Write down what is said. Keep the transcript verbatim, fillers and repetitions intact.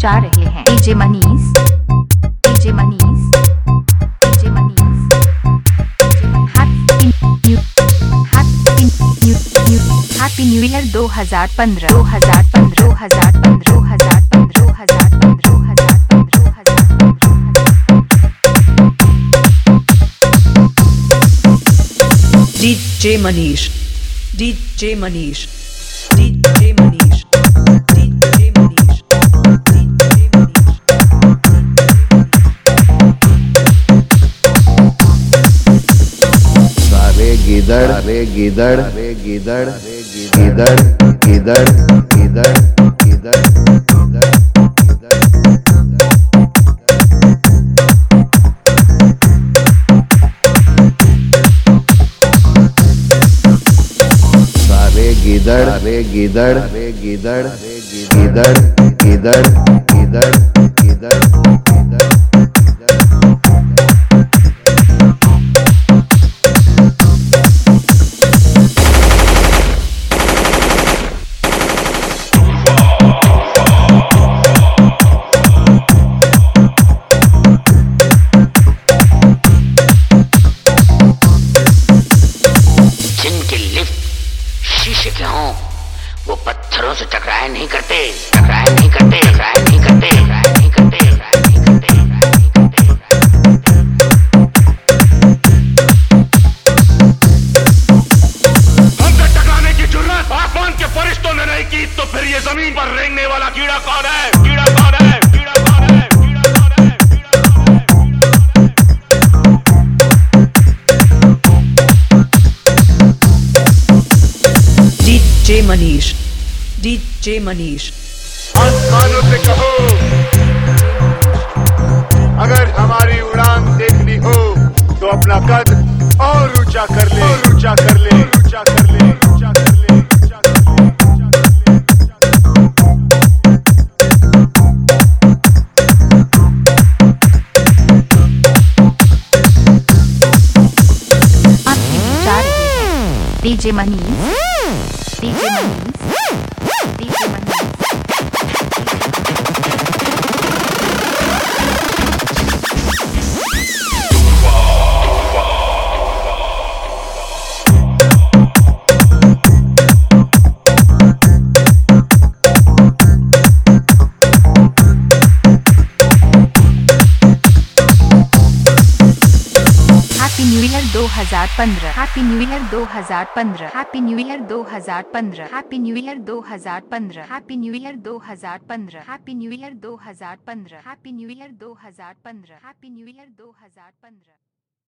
जा रहे हैं DJ Manish, DJ Manish, DJ Manish. Happy new happy new new happy new year दो हज़ार पंद्रह, दो हज़ार पंद्रह, दो हज़ार पंद्रह, दो हज़ार पंद्रह, दो हज़ार पंद्रह, दो हज़ार पंद्रह, दो हज़ार पंद्रह। DJ Manish, DJ Manish, DJ Manish, DJ Manish, DJ Manish. सारे गिदड़, सारे गिदड़, सारे गिदड़, गिदड़, गिदड़, गिदड़, गिदड़, गिदड़। सारे गिदड़, सारे गिदड़, सारे गिदड़, गिदड़, गिदड़, गिदड़, गिदड़, गिदड़। जिनके लिफ्ट शीशे के हों वो पत्थरों से टकराए नहीं करते, टकराए नहीं करते, टकराए नहीं करते, टकराए नहीं करते, टकराए नहीं करते, टकराए नहीं करते। हमसे टकराने की जुर्रत आसमान के फरिश्तों ने नहीं की तो फिर ये जमीन पर रेंगने वाला कीड़ा कौन है? कीड़ा कौन है? कीड़ा कौन है? कीड़ा कौन है? कीड़ा कौन है? DJ Manish, DJ Manish. आसमानों से कहो अगर हमारी उड़ान देखनी हो तो अपना कद और ऊंचा कर ले, और ऊंचा कर ले, ऊंचा कर ले, ऊंचा कर ले, ऊंचा कर ले, ऊंचा कर ले। DJ Manish, DJ Manish, DJ Manish. Happy new year दो हज़ार पंद्रह, हैप्पी न्यू ईयर दो हज़ार पंद्रह, हैप्पी न्यू ईयर दो हज़ार पंद्रह, हैप्पी न्यू ईयर दो हज़ार पंद्रह, हैप्पी न्यू ईयर दो हज़ार पंद्रह, हैप्पी न्यू ईयर दो हज़ार पंद्रह, हैप्पी न्यू ईयर दो हज़ार पंद्रह, हैप्पी न्यू ईयर दो हज़ार पंद्रह।